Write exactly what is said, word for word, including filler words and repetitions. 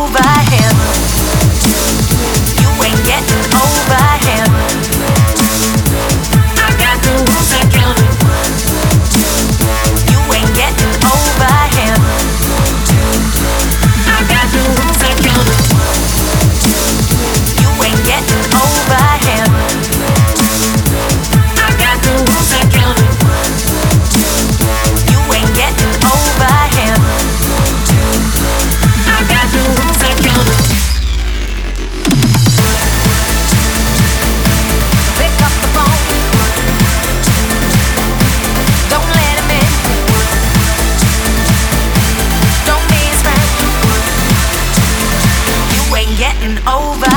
over him. You ain't getting over him. I got the rules that count. You ain't getting over him. I got the rules that count. You ain't getting over him. I got the rules that count. You ain't getting over him. I got the rules that count. Pick up the phone. Don't let him in. Don't be his friend. You ain't getting over